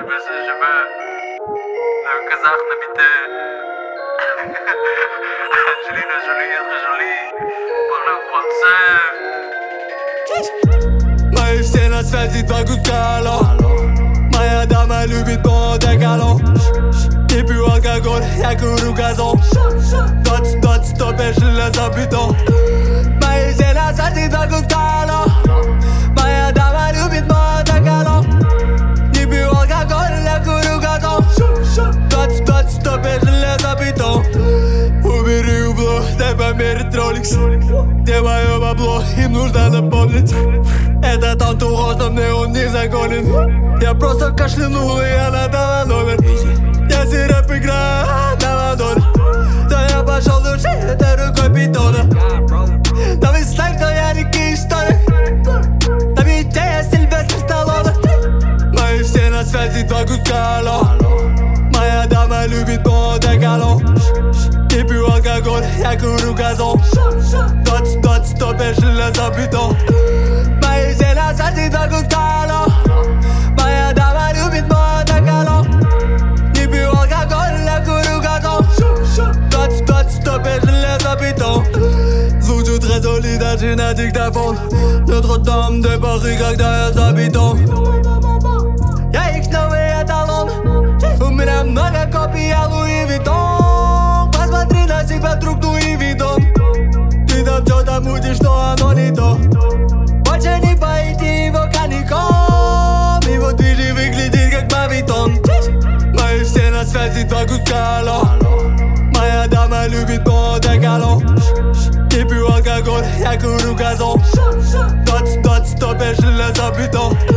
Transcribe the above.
je veux le Kazakh n'habiter. Angelina Jolie est très jolie. Parle français. Мои все на связи, два гудка, алло. Моя дама любит Монте-Карло. Не пью алкоголь, я курю газон. Тот, стопе, железо, бетон. Мои все на связи, два гудка, алло. Моя дама любит Монте-Карло. Не пью алкоголь, я курю газон. Тот, стопе, железо, бетон. Убери убло, дай померить Rolex. Где мое бабло, им нужно напомнить. Этот антураж на мне, он незаконен. Я просто кашлянул, и она дала номер. Если рэп игра на ладони, то я пошел души этой рукой питона. Там и сlang, то я не кейстори. Там идея Сильвестр Сталлоне. Мои все на связи, два гудка, алло. Моя дама любит Монте-Карло. Не пью алкоголь, я курю газон. Тот, стопе, железо, бетон. Мои все на связи, два гудка, алло. Моя дама любит Монте-Карло. Не пью алкоголь, я курю газон. Тот, стопе, железо, бетон. Звучу très joli, даже на диктофон. Notre-Dame de Paris, когда я за бетон. Я их новый эталон. У меня много копий, я Луи Виттон. Посмотри на себя, друг, ну и видон. Ты там что-то мутишь, но оно не то. Больше не поите его коньяком. Его движи выглядит как мавитон. Мои все на связи, два гудка, алло. Моя дама любит Монте-Карло. Не пью алкоголь, я курю газон. Тот, стопе, железо, бетон.